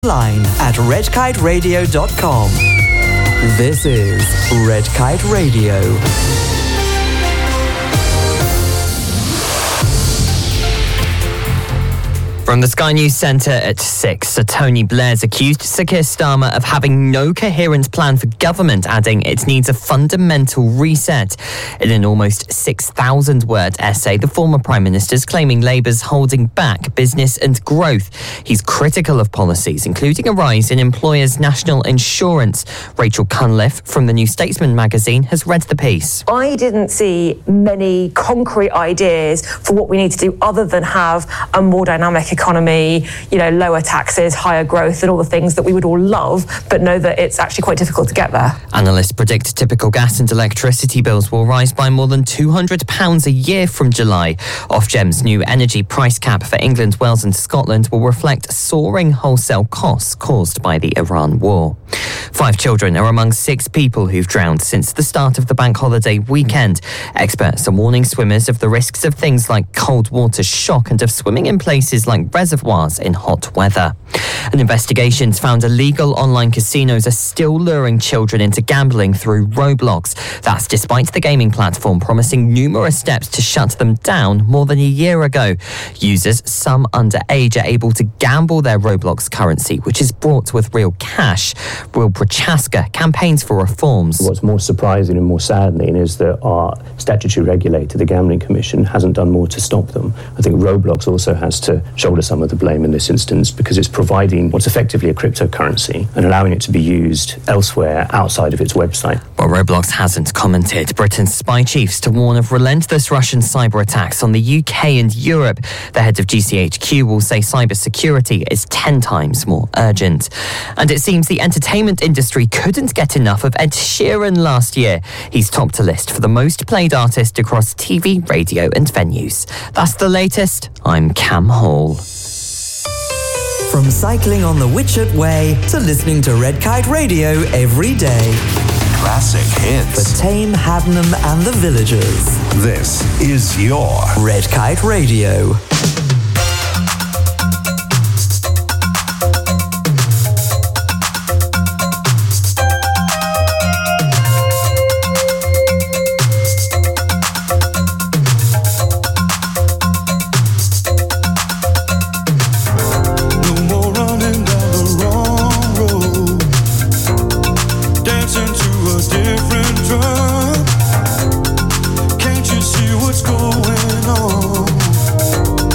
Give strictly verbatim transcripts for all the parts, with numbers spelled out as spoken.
Online at red kite radio dot com. This is Red Kite Radio. From the Sky News Centre at six, Sir Tony Blair's accused Sir Keir Starmer of having no coherent plan for government, adding it needs a fundamental reset. In an almost six thousand word essay, the former Prime Minister's claiming Labour's holding back business and growth. He's critical of policies, including a rise in employers' national insurance. Rachel Cunliffe from the New Statesman magazine has read the piece. I didn't see many concrete ideas for what we need to do other than have a more dynamic economy, you know, lower taxes, higher growth, and all the things that we would all love, but know that it's actually quite difficult to get there. Analysts predict typical gas and electricity bills will rise by more than two hundred pounds a year from July. Ofgem's new energy price cap for England, Wales and Scotland will reflect soaring wholesale costs caused by the Iran war. Five children are among six people who've drowned since the start of the bank holiday weekend. Experts are warning swimmers of the risks of things like cold water shock and of swimming in places like reservoirs in hot weather. And investigations found illegal online casinos are still luring children into gambling through Roblox. That's despite the gaming platform promising numerous steps to shut them down more than a year ago. Users, some underage, are able to gamble their Roblox currency, which is bought with real cash. Will Prochaska campaigns for reforms. What's more surprising and more saddening is that our statutory regulator, the Gambling Commission, hasn't done more to stop them. I think Roblox also has to shoulder some of the blame in this instance because it's providing what's effectively a cryptocurrency and allowing it to be used elsewhere outside of its website. Well, Roblox hasn't commented. Britain's spy chiefs to warn of relentless Russian cyber attacks on the U K and Europe. The head of G C H Q will say cyber security is ten times more urgent. And it seems the entertainment industry couldn't get enough of Ed Sheeran last year. He's topped a list for the most played artist across T V, radio and venues. That's the latest. I'm Cam Hall. From cycling on the Witchett Way to listening to Red Kite Radio every day. Classic hits. For Tame, Haddenham and the Villagers. This is your Red Kite Radio. Can't you see what's going on?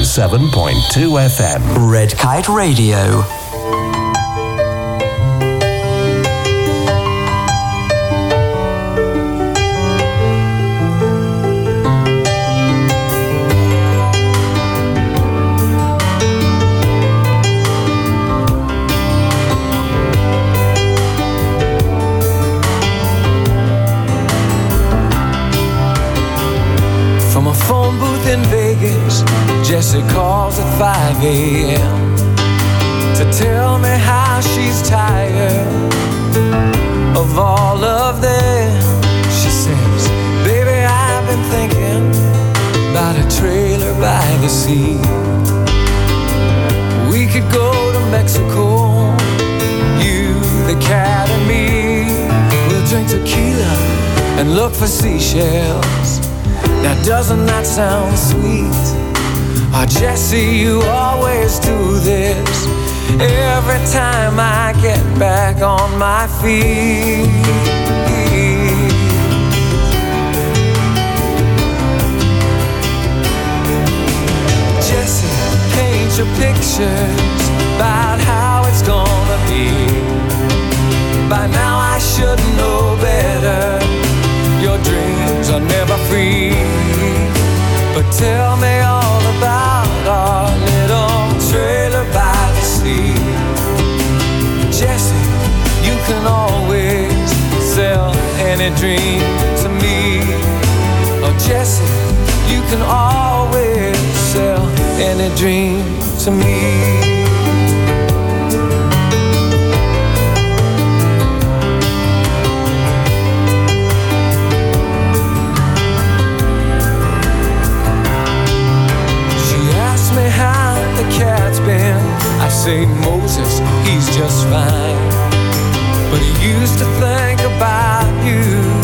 seven point two F M. Red Kite Radio. In Vegas, Jessie calls at five a.m. to tell me how she's tired of all of them. She says, baby, I've been thinking about a trailer by the sea. We could go to Mexico, you, the cat and me. We'll drink tequila and look for seashells. Now doesn't that sound sweet? Oh, Jessie, you always do this every time I get back on my feet. Jessie, paint your pictures about how it's gonna be. By now I should know better. Your dreams are never free. But tell me all about our little trailer by the sea. Jessie, you can always sell any dream to me. Oh, Jessie, you can always sell any dream to me. The cat's been, I say Moses, he's just fine. But he used to think about you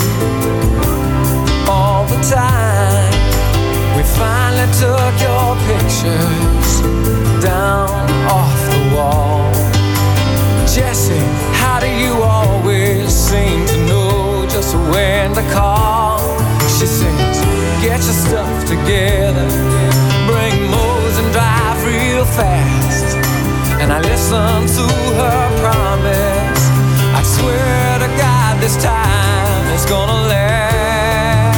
all the time. We finally took your pictures down off the wall. Jessie, how do you always seem to know just when to call? She sings, get your stuff together, bring Mose and drive real fast. And I listen to her promise. I swear to God this time it's gonna last.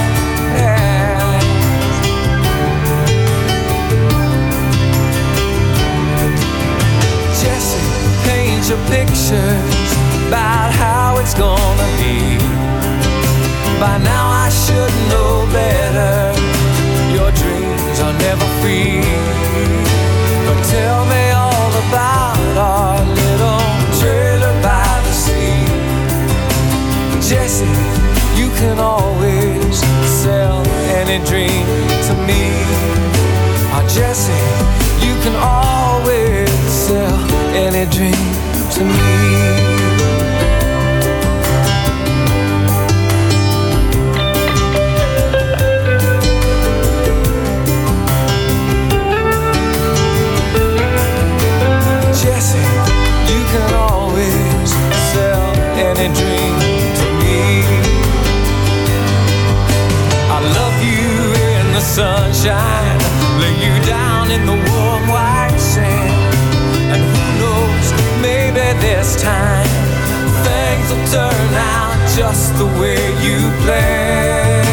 Jessie, paint your pictures about how it's gonna be. By now I should know better. Your dreams are never free. But tell me all about our little trailer by the sea. Jessie, you can always sell any dream to me. Oh, Jessie, you can always sell any dream to me. Any dream to me. I love you in the sunshine, lay you down in the warm white sand. And who knows, maybe this time things will turn out just the way you planned.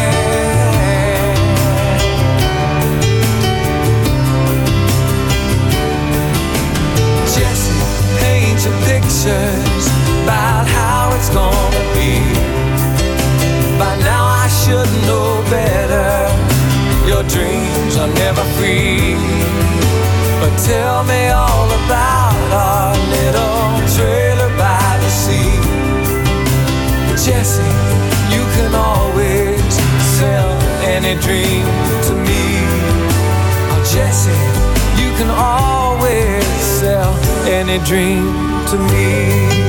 Jessie, paint your pictures about how it's gonna be. By now I should know better. Your dreams are never free. But tell me all about our little trailer by the sea. Jessie, you can always sell any dream to me. Oh, Jessie, you can always sell any dream to me.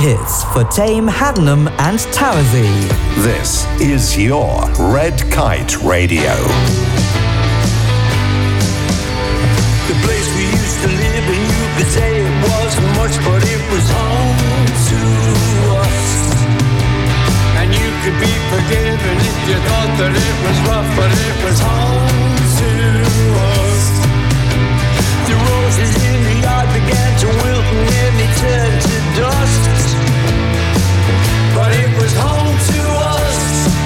hits for Tame, Haddenham and Towersey. This is your Red Kite Radio. The place we used to live in, you could say it wasn't much, but it was home to us. And you could be forgiven if you thought that it was rough, but it was home to us. The roses in the yard began to wilt and then they turned to dust, but it was home to us.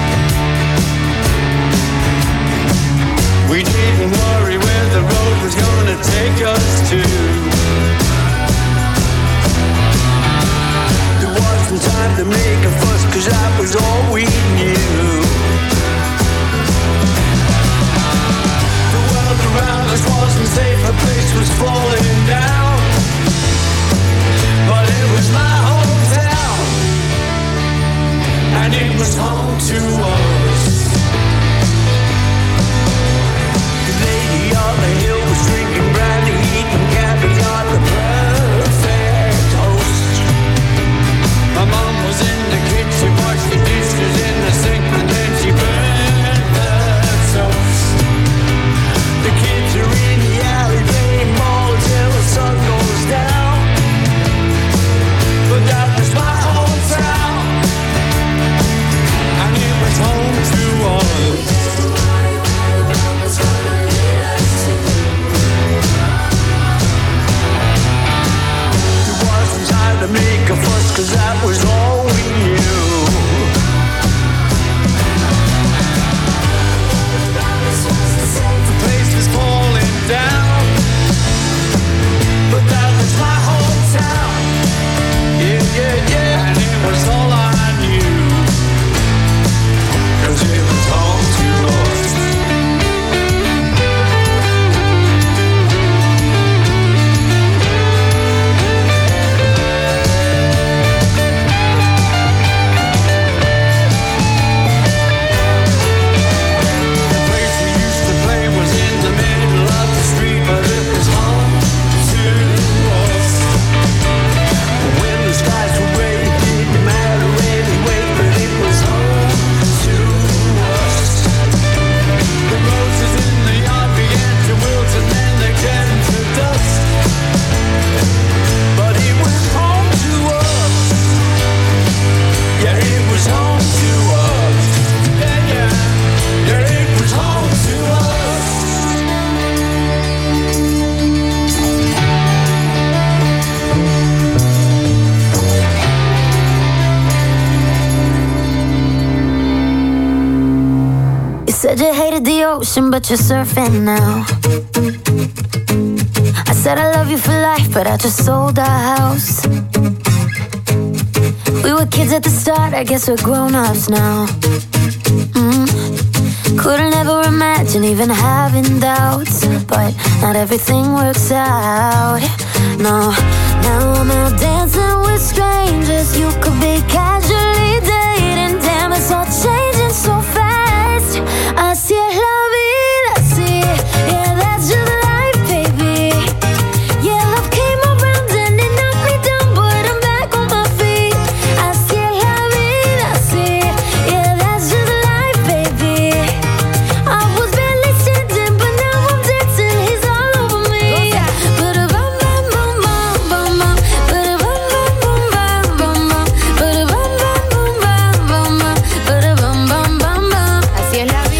We didn't worry where the road was gonna take us to. There wasn't time to make a fuss, cause that was all we knew. The world around us wasn't safe, a place was falling down, but it was my hometown, and it was home to us. Lady on the hill was drinking brandy, eating caviar, the perfect host. My mom was in the kitchen, washed the dishes in the sink, and then she burned the toast. The kids are in the alley playing ball till the sun goes down, but that was my hometown, and it was home to us. To make a fuss, cause that was all we knew. The place was falling down, but that was my hometown. Yeah, yeah, yeah, and it was all I knew, cause it was home to us. Said you hated the ocean, but you're surfing now. I said I love you for life, but I just sold our house. We were kids at the start, I guess we're grown-ups now. mm. Couldn't ever imagine even having doubts, but not everything works out. No, now I'm out dancing with strangers. You could be casually dating. Damn, it's all changing so fast. Así es la vida, sí. Yeah, that's just life, baby. Yeah, love came around and it knocked me down, but I'm back on my feet. Así es la vida, sí. Yeah, that's just life, baby. I was barely standing, but now I'm dancing. He's all over me. Ba-da-bum, bum, bum, bum, bum, bum. Ba-da-bum, bum, bum, bum, bum, bum. Ba-da-bum, bum, bum, bum, bum, bum. Ba-da-bum, bum, bum, bum. Así es la vida.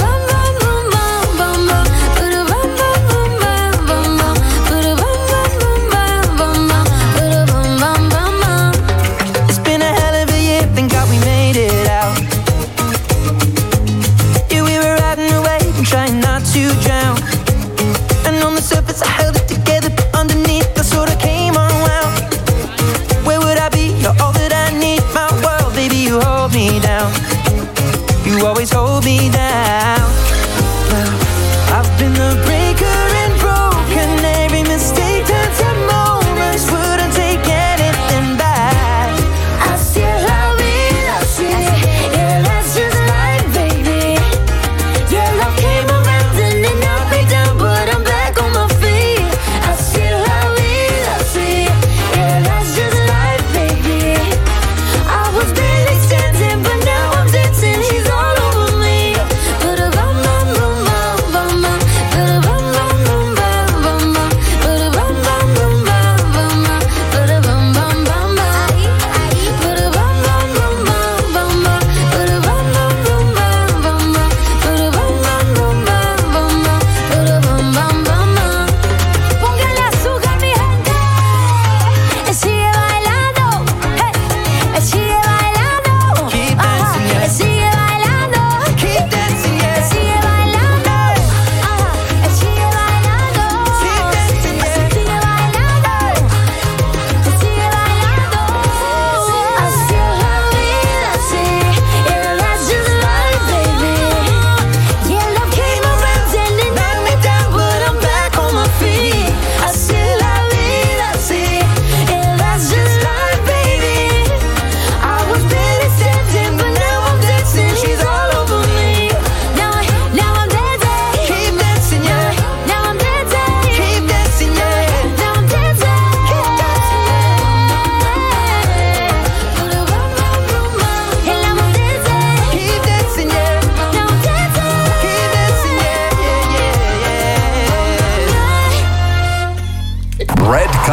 You always hold me down. Well, I've been the breaker and broken. Every mistake turns to moments. Wouldn't take anything back. Así es la vida, sí. Yeah, that's just life, baby. Yeah, love came around and it knocked me down, but I'm back on my feet. Así es la vida, sí. Yeah, that's just life, baby.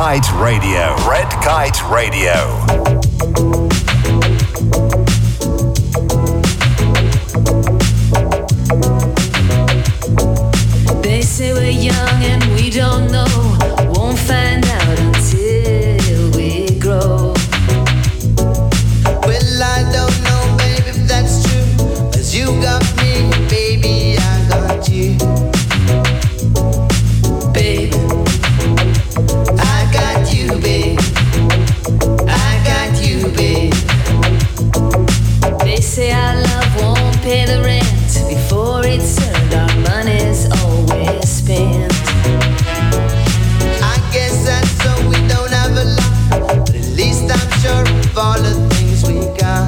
Kite Radio. Red Kite Radio. They say we're young and we don't know. Won't find out until we grow. Well, I don't know, baby, if that's true. 'Cause you got me, baby, I got you. Babe, I got you, babe. I got you, babe. they say our love won't pay the rent before it's earned. Our money's always spent. I guess that's so we don't have a lot, but at least I'm sure of all the things we got.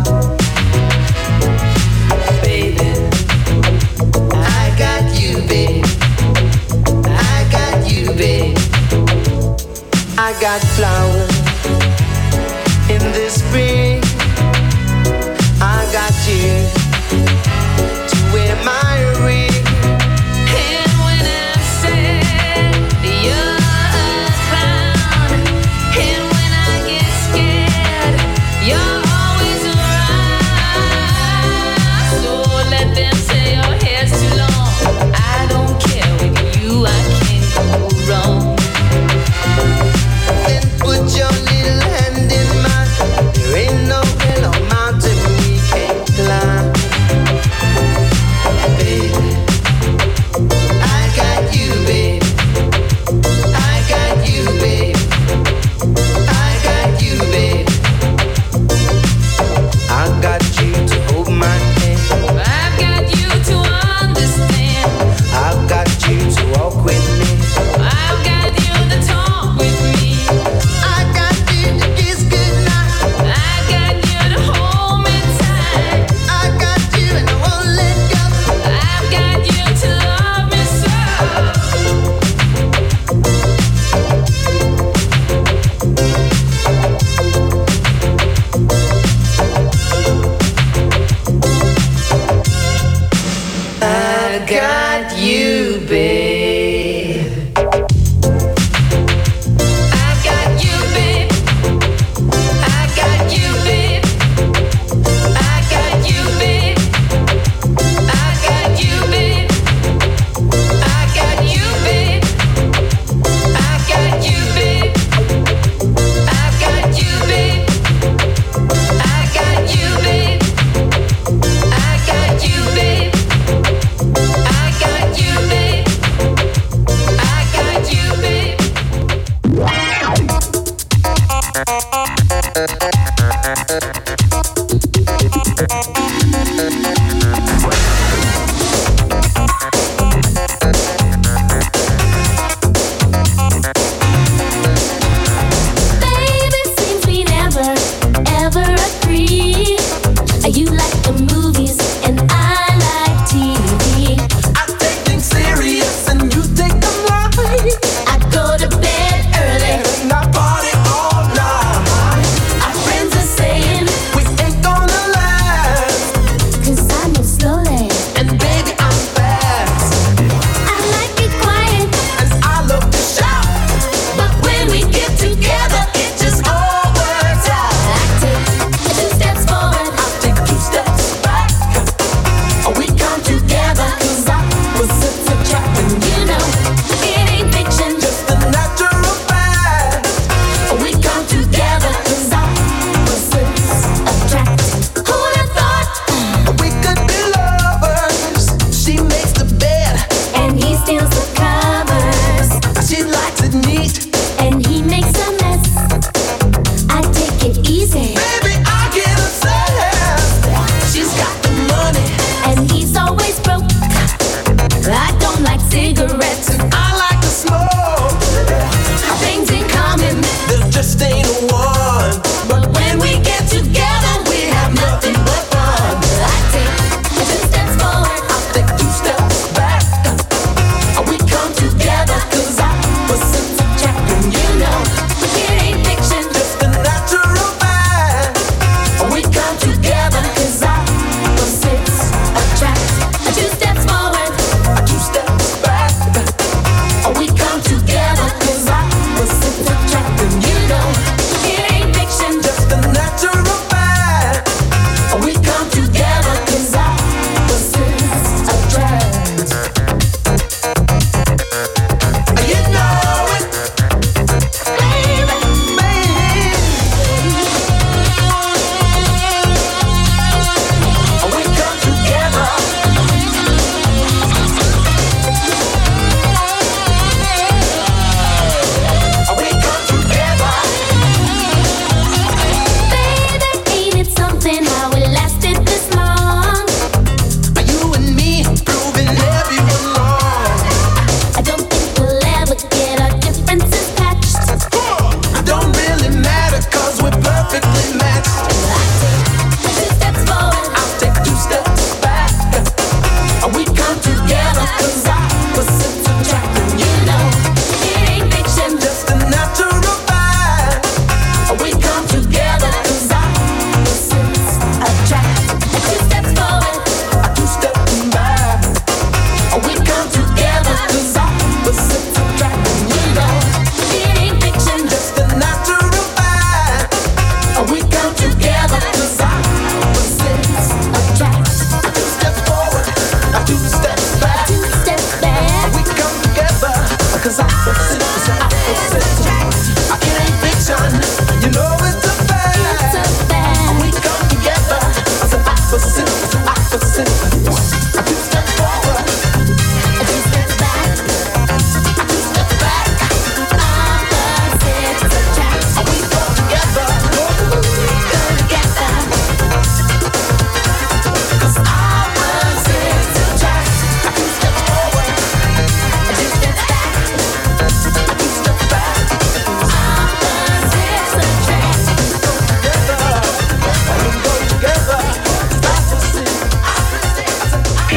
Baby, I got you, babe. I got you, babe. I got flowers in the spring. I got you to wear my ring. and when I said you're a clown, and when I get scared, you're always around. So let them say your hair's too long. I don't care, with you I can't go wrong. Then put your little hand in mine. There ain't no hill or mountain we can't climb. Baby, I got you, babe. I got you, babe. I got you, babe. I got you to hold my hand. I've got you to understand. I've got you to walk with me. I've got you to talk with me. I got you to kiss goodnight. I got you to hold me tight. I got you and I won't let go. I've got you to love me so. I got you, babe. I got you, babe. I got you, babe. I got you, babe. I got you, babe. I got you, babe. I got you, babe. I got you, babe. I got you, babe. I got you, babe. I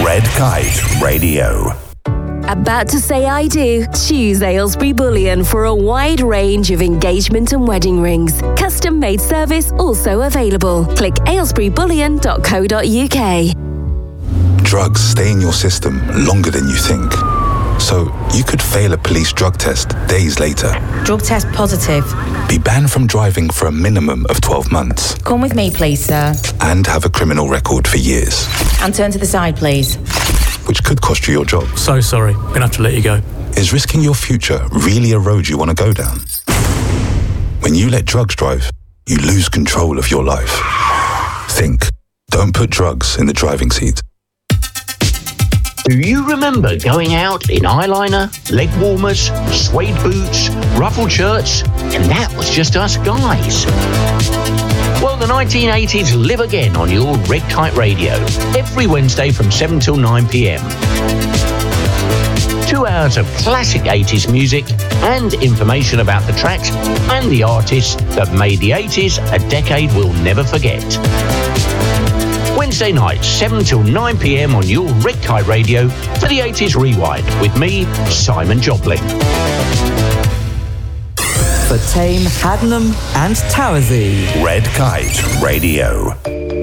Red Kite Radio. About to say I do? Choose Aylesbury Bullion for a wide range of engagement and wedding rings. Custom-made service also available. Click aylesbury bullion dot co dot uk. Drugs stay in your system longer than you think. So you could fail a police drug test days later. Drug test positive. Be banned from driving for a minimum of twelve months. Come with me, please, sir. And have a criminal record for years. And turn to the side, please. Which could cost you your job. So sorry, I'm gonna have to let you go. Is risking your future really a road you want to go down? When you let drugs drive, you lose control of your life. Think. Don't put drugs in the driving seat. Do you remember going out in eyeliner, leg warmers, suede boots, ruffled shirts, and that was just us guys? Well, the nineteen eighties live again on your Red Kite Radio, every Wednesday from seven till nine p.m. Two hours of classic eighties music and information about the tracks and the artists that made the eighties a decade we'll never forget. Wednesday nights, seven till nine p.m. on your Red Kite Radio for the eighties Rewind with me, Simon Joplin. For Tame, Haddenham and Towersey. Red Kite Radio.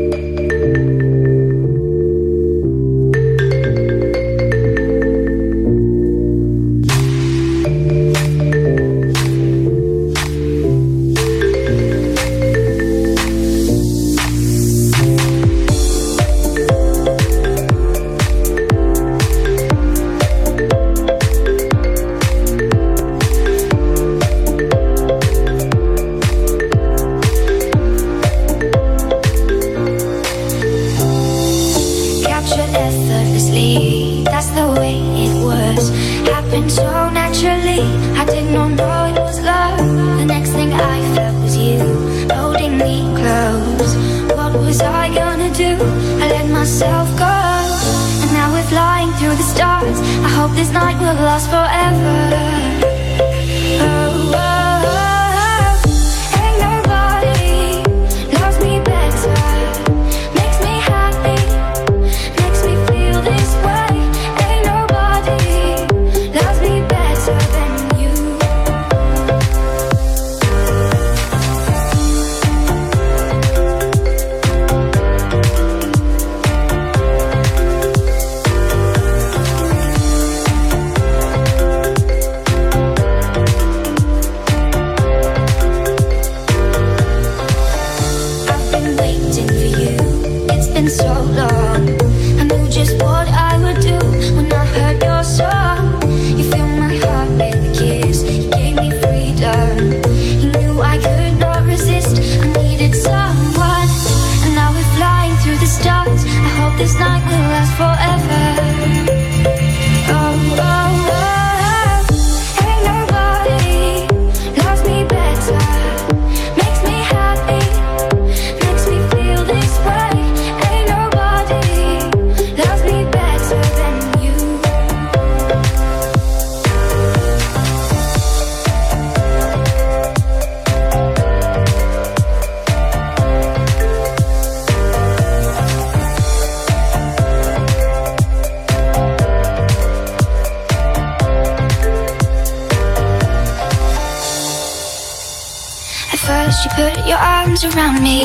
Around me,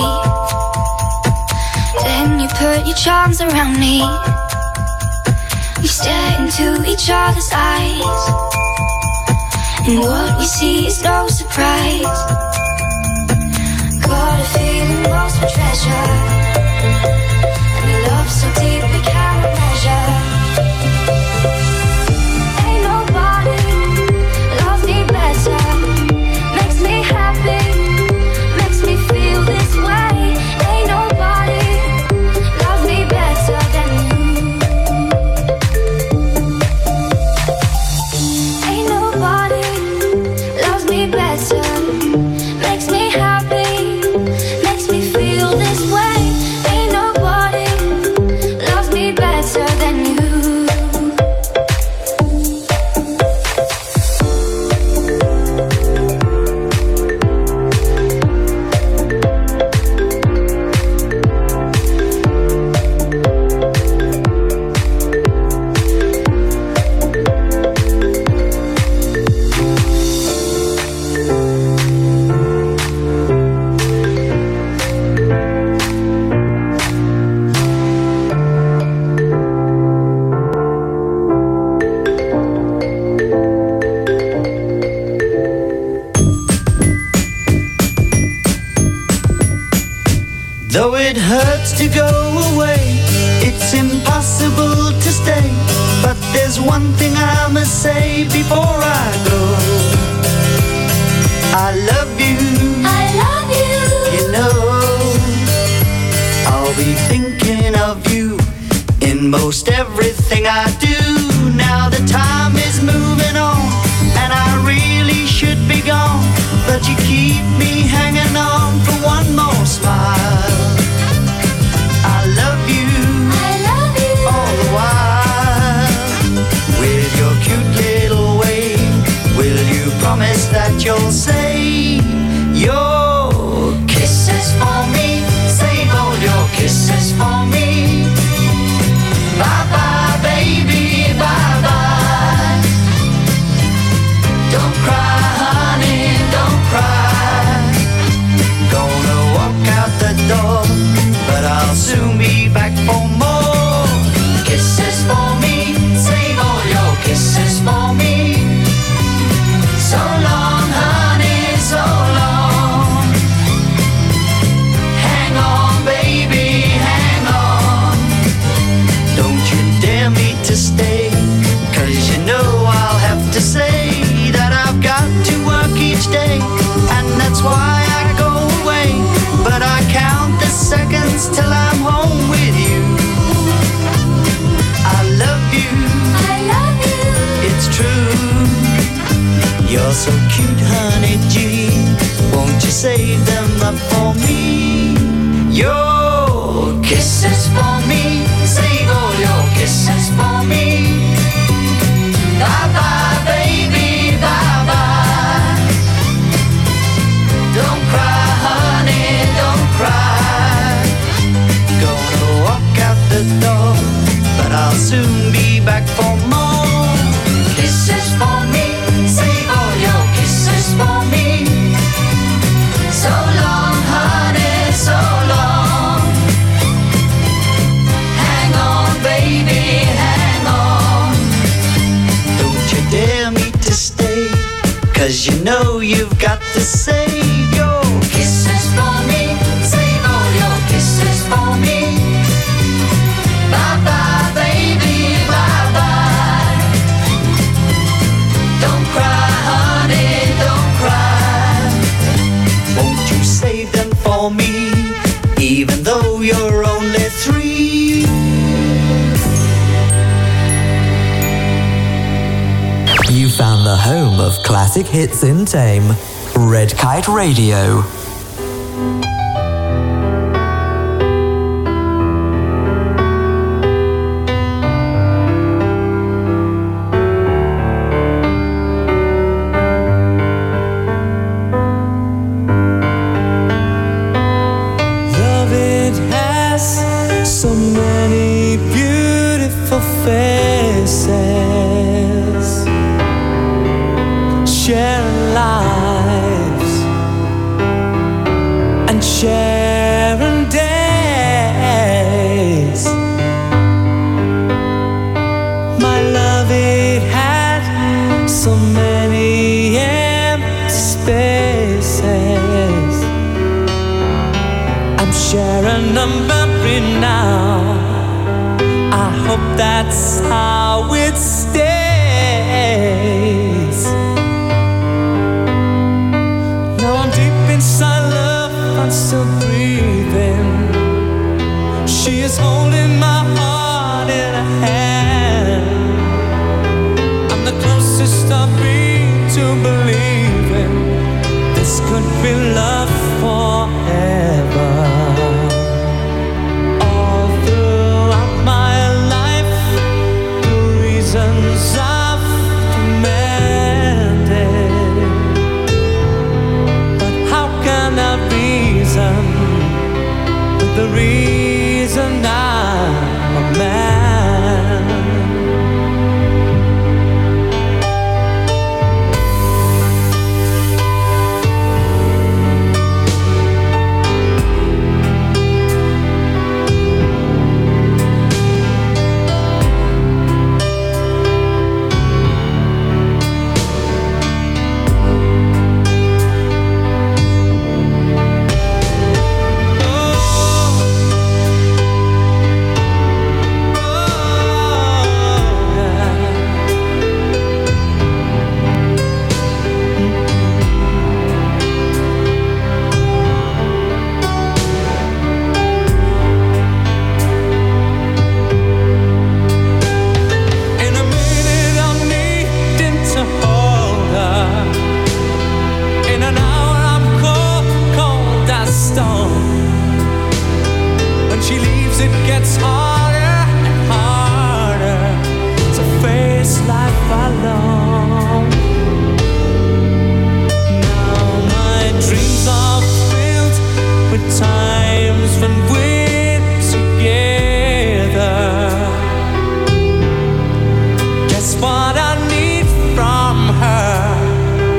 then you put your charms around me. We stare into each other's eyes, and what we see is no surprise. Got a feeling lost for treasure, and a love so deep we cannot measure. Ain't nobody loves me better, makes me happy. Feel this way. Ain't nobody loves me better than you. Ain't nobody loves me better, makes me happy, makes me feel this way. Ain't nobody it hurts to go away. It's impossible to stay. But there's one thing I must say before I go. I love you. I love you. You know, I'll be thinking of you in most everything I do. Now the time is moving on, and I really should be gone, but you keep me hanging on for one more smile. I love you. I love you. All the while, with your cute little way, will you promise that you'll say your kisses for me? Save all your kisses for me. Bye bye, baby, bye bye. Don't cry, honey, don't cry. Gonna walk out the door, but I'll soon be back for more kisses for me. Save all your kisses for me. So long, honey, so long. Hang on, baby, hang on. Don't you dare me to stay, 'cause you know I'll have to say that I've got to work each day, and that's why I go away. But I count the seconds till I'm home with you. I love you. I love you. It's true. You're so cute, honey G. Won't you save them up for me? Your kisses for me. Save all your kisses for me. Bye bye, baby, bye bye. Don't cry, honey, don't cry. Gonna walk out the door, but I'll soon be back for more kisses for me. Save all your kisses for me. So long, honey, so long. Hang on, baby, hang on. Don't you dare me to stay, 'cause you know you've got to save your kisses for me. Save all your kisses for me. Bye bye, baby, bye bye. Don't cry, honey, don't cry. Won't you save them for me, even though you're only three? You found the home of classic hits in Tame. Red Kite Radio. Love, it has so many beautiful faces, sharing lives and sharing days. My love, it had so many empty spaces. I'm sharing them every now. I hope that's how it stays. Now I'm deep inside love, I'm still breathing. She is holding my heart in her hand. I'm the closest I've been to believing this could be love forever. All throughout my life, the reasons I've demanded, but how can I reason with the reason I'm a man?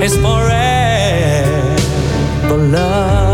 is forever love.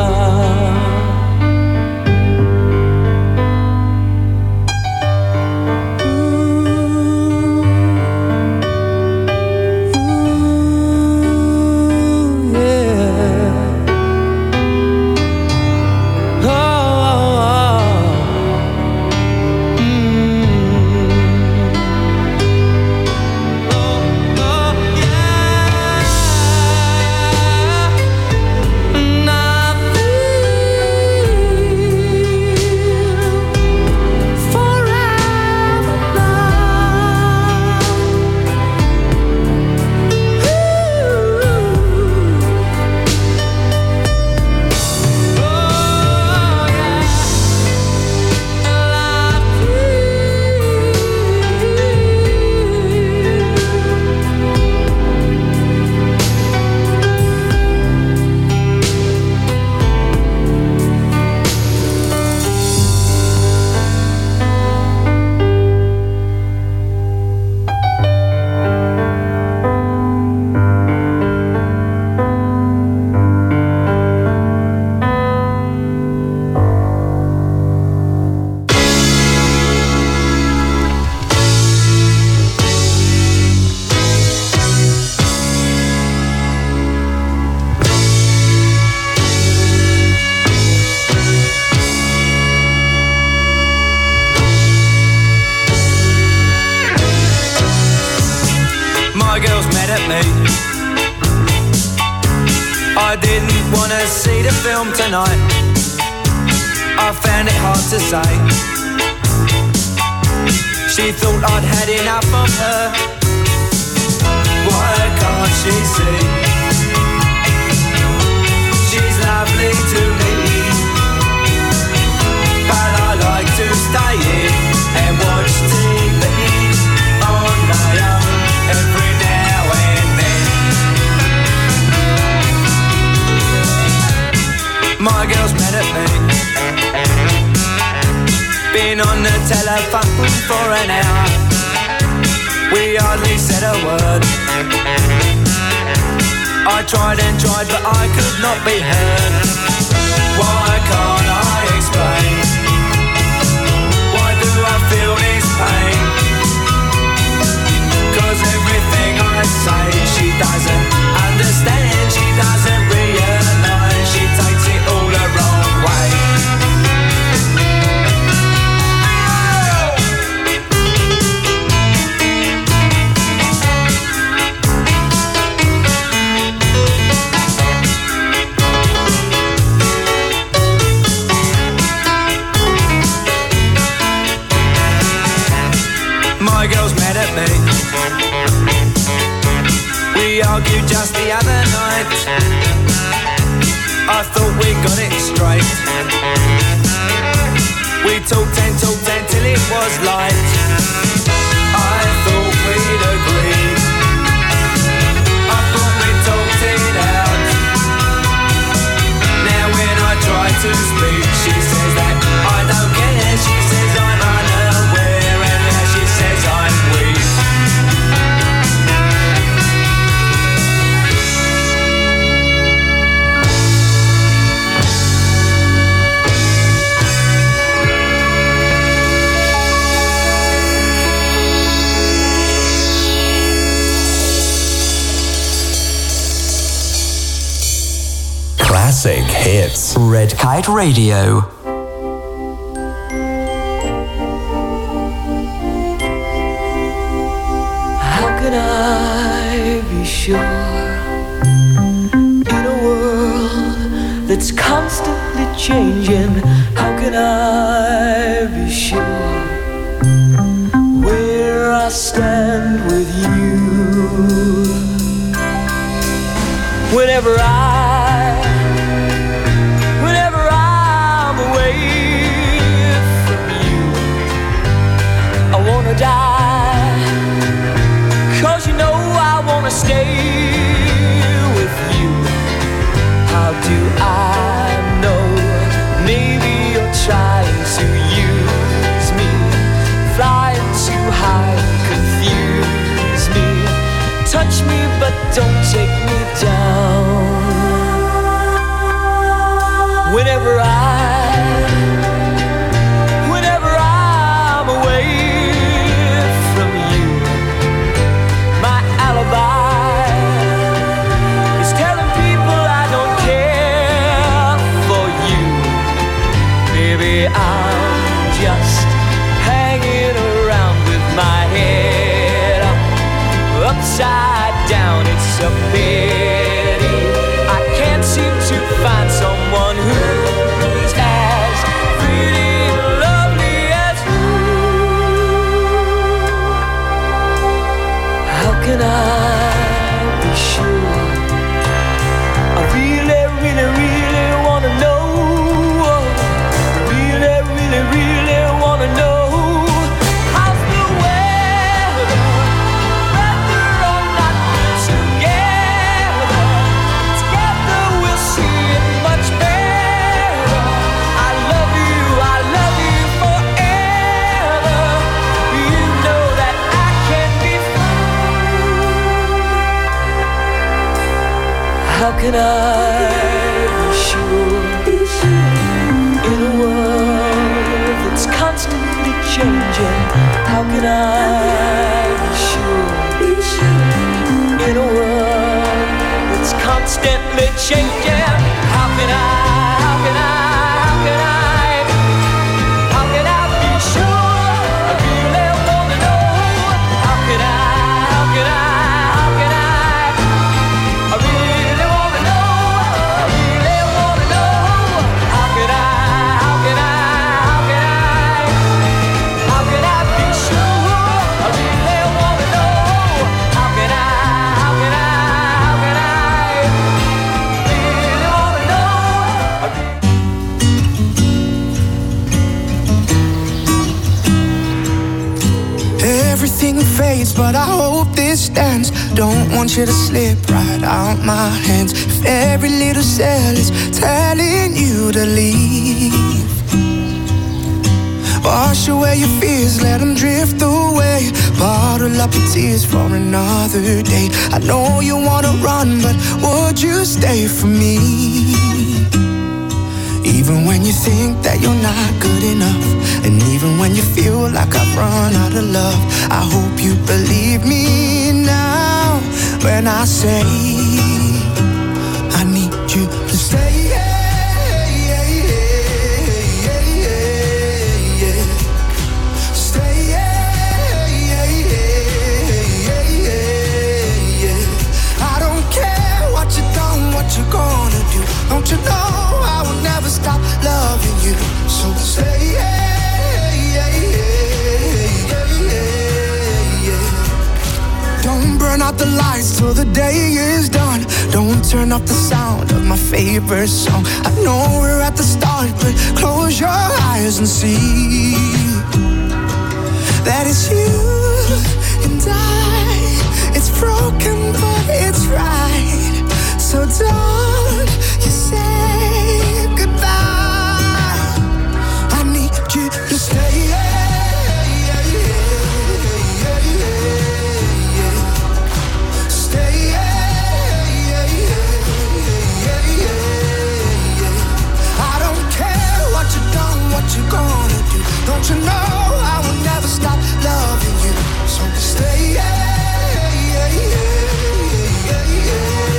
I didn't want to see the film tonight. I found it hard to say. She thought I'd had enough of her. Why can't she see? She's lovely to me, but I like to stay in and watch T V on my own every now and then. My girl's mad at me. Been on the telephone for an hour. We hardly said a word. I tried and tried, but I could not be heard. Why can't I explain? Why do I feel this pain? 'Cause everything I say she doesn't understand. She doesn't realise. She takes it all the wrong way. My girl's mad at me. We argued just the other night. I thought we got it straight. We talked and talked until it was light. I thought we'd agreed. I thought we talked it out. Now when I try to speak, she says that I don't care. She says I'm unaware, and now she says I'm weak. Classic hits. Red Kite Radio. How can I be sure in a world that's constantly changing? How can I be sure where I stand with you? Whenever I, whenever I'm away from you, I wanna die. 'Cause you know I wanna stay with you. How do I know? Maybe you're trying to use me, flying too high, confuse me. Touch me but don't take me down. whenever I, whenever I'm away from you, my alibi is telling people I don't care for you. Baby, I'm just hanging around with my head up, upside down. It's a pity I can't seem to find someone who's as pretty and lovely as you. How can I be sure? I really, really, really wanna know. Really, really, really wanna know. How's the weather? Whether or not we're together, together we'll see it much better. I love you, I love you forever. You know that I can't be fooled. How can I be sure? In a world that's constantly changing, how can I be sure? In a world that's constantly changing, how can I, how can I, how can I, how can I be sure? I really wanna know. How can I, how can I, how can I, I really wanna know. I really wanna know. How can I, how can I, how can I, how can I be sure? I really wanna know. How can I, how can I, how can I, really wanna know. Everything fades, but I hope this stands. Don't want you to slip right out my hands. If every little cell is telling you to leave, wash away your fears, let them drift away. Bottle up your tears for another day. I know you wanna run, but would you stay for me? Even when you think that you're not good enough, and even when you feel like I've run out of love, I hope you believe me now when I say I need you to stay. What you gonna do? Don't you know I will never stop loving you? So say yeah, yeah, yeah, yeah, yeah. Don't burn out the lights till the day is done. Don't turn off the sound of my favorite song. I know we're at the start, but close your eyes and see that it's you and I. It's broken, but it's right. So don't you say goodbye. I need you to stay. Yeah, yeah, yeah, yeah, yeah. Stay. Yeah, yeah, yeah, yeah, yeah. I don't care what you've done, what you're gonna do. Don't you know I will never stop loving you? So stay. Yeah, yeah, yeah, yeah, yeah.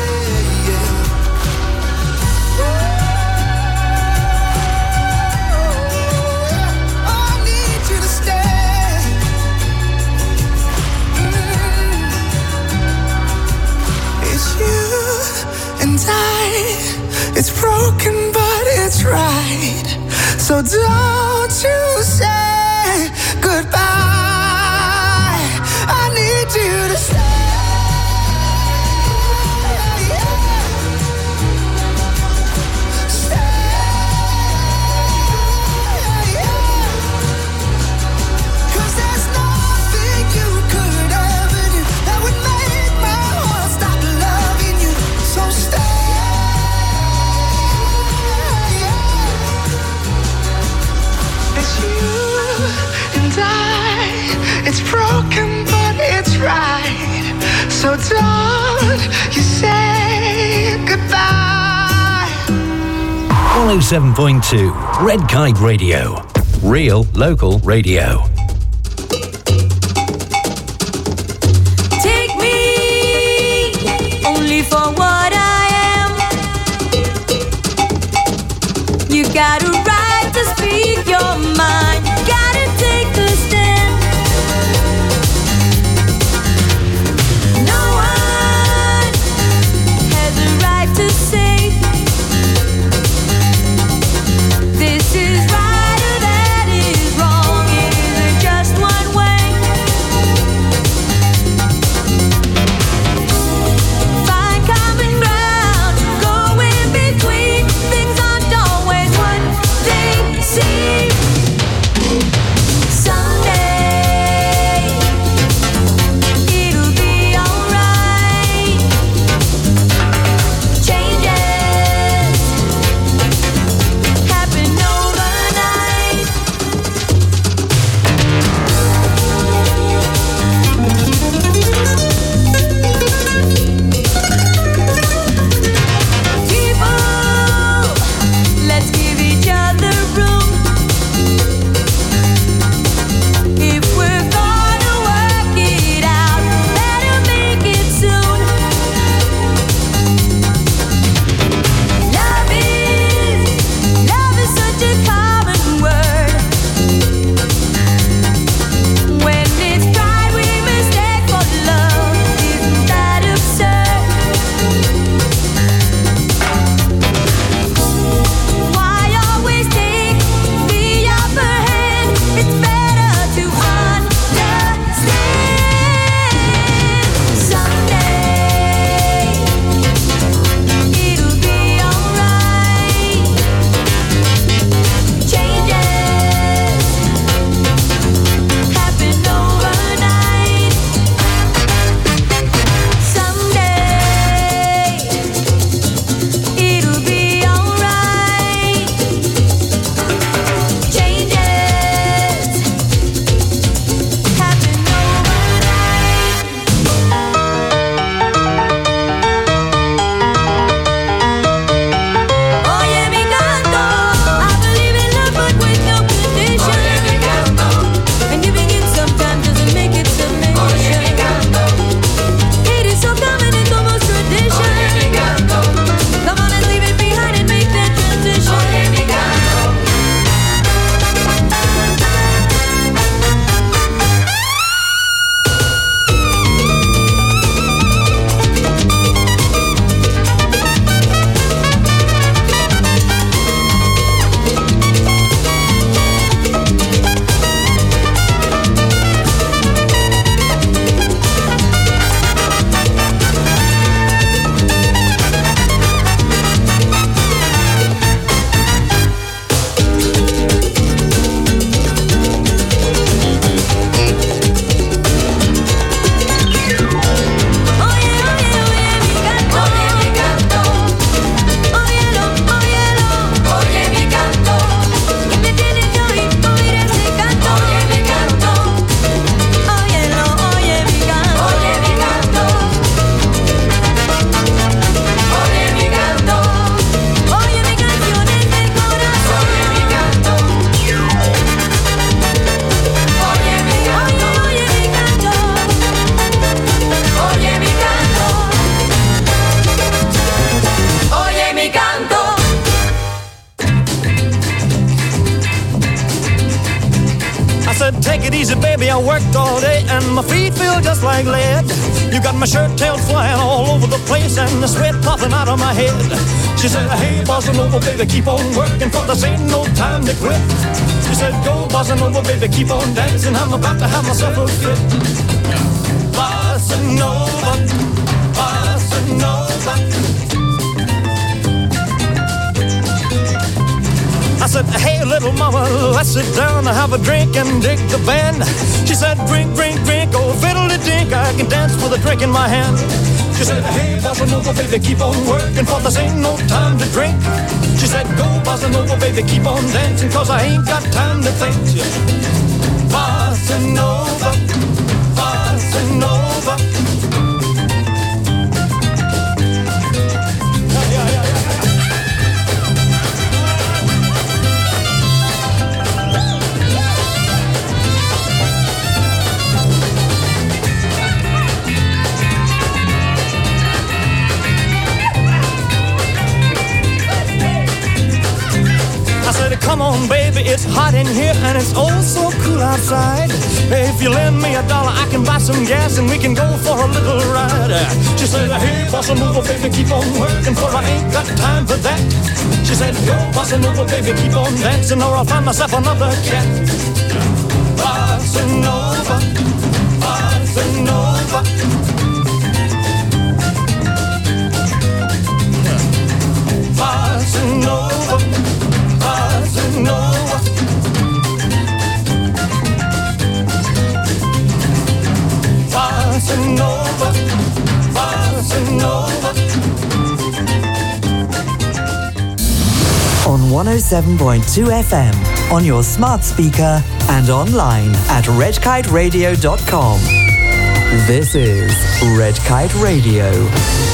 It's broken, but it's right. So don't you say goodbye. I need you to stay. It's broken, but it's right. So don't you say goodbye. Well, one oh seven point two Red Kite Radio. Real local radio. Take me only for what I am. You got a right to speak your mind. Gotta take the stand. No one has a right to say this is right or that is wrong. It isn't just one way. Find common ground, go in between. Things aren't always what they seem. Someday it'll be alright. Changes happen overnight. People, let's give each other room. If we're gonna work it out, better make it soon. Love is, love is such a common word. When it's pride we mistake for love, isn't that absurd? Why always take the upper hand? It's better to understand. Someday it'll be alright. Changes happen overnight. Someday it'll be alright. Changes happen overnight. Oye mi canto, I believe in love but with no condition. Oye mi canto, and giving in sometimes doesn't make it submission. Oye mi canto, it is so common it's almost tradition. Oye mi canto, come on let's leave it behind and make that transition. Oye mi canto. I said, take it easy, baby. I worked all day and my feet feel just like lead. You got my shirt tails flying all over the place and the sweat popping out of my head. She said, hey, bossa nova, baby, keep on working, for this ain't no time to quit. She said, go, bossa nova, baby, keep on dancing. I'm about to have myself a fit. Bossa nova, bossa nova. I said, hey, little mama, let's sit down and have a drink and dig the band. She said, drink, drink, drink, oh, fiddle-de-dink, I can dance with a drink in my hand. She said, hey, bossa nova, baby, keep on working, for this ain't no time to drink. She said, go, bossa nova, baby, keep on dancing, cause I ain't got time to think. Bossa nova, bossa nova. on, baby, it's hot in here and it's oh so cool outside. If you lend me a dollar, I can buy some gas and we can go for a little ride. She said, hey, bossa nova, baby, keep on working, for I ain't got time for that. She said, yo, bossa nova, baby, keep on dancing, or I'll find myself another cat. Bossa nova, bossa nova. Bossa nova, bossa nova. Bossa nova, bossa nova. On one oh seven point two F M, on your smart speaker and online at red kite radio dot com. This is Red Kite Radio.